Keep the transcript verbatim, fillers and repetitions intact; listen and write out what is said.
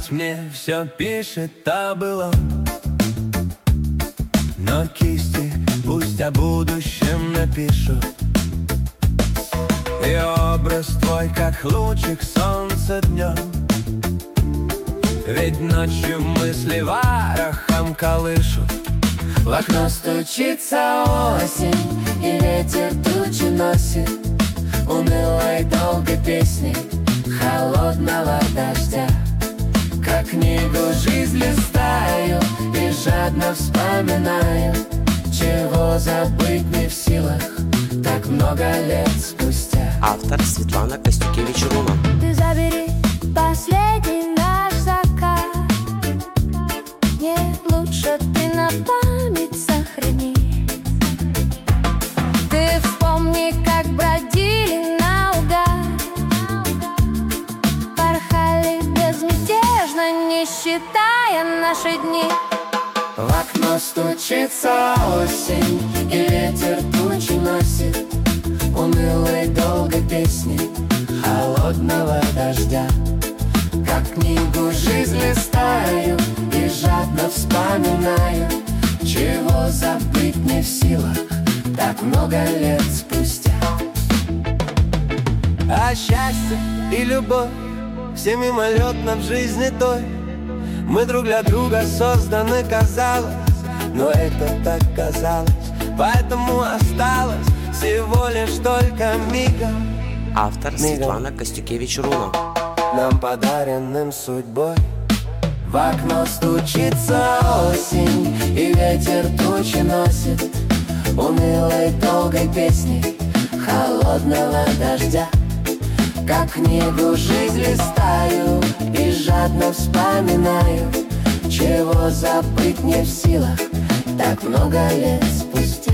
память мне все пишет о былом. Но кисти пусть о будущем напишут. И образ твой, как лучик солнца днем. Ведь ночью мысли ворохом колышут. В окно стучится осень, и ветер тучи носит унылой долгой песней холодного дождя. Как книгу жизнь листаю и жадно вспоминаю, чего забыть не в силах так много лет спустя. Автор Светлана Костюкевич-Руно. Ты забери последний наш закат, не лучше ты на память сохрани. Ты вспомни, как бродили наугад, порхали безмятежно, не считая наши дни. В окно стучится осень, и ветер тучи носит унылой долгой песней холодного дождя. Как книгу жизнь листаю и жадно вспоминаю, чего забыть не в силах так много лет спустя. А счастье и любовь все мимолетно в жизни той. Мы друг для друга созданы, казалось, но это так казалось, поэтому осталось всего лишь только мигом. Автор мигом. Светлана Костюкевич-Руно. Нам подаренным судьбой. В окно стучится осень, и ветер тучи носит унылой долгой песней холодного дождя. Как книгу жизнь листаю и жадно вспоминаю, чего забыть не в силах так много лет спустя.